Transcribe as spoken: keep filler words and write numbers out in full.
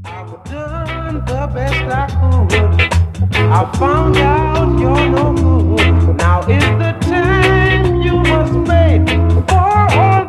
I've done the best I could. I found out you're no good. Now is the time you must wait for all.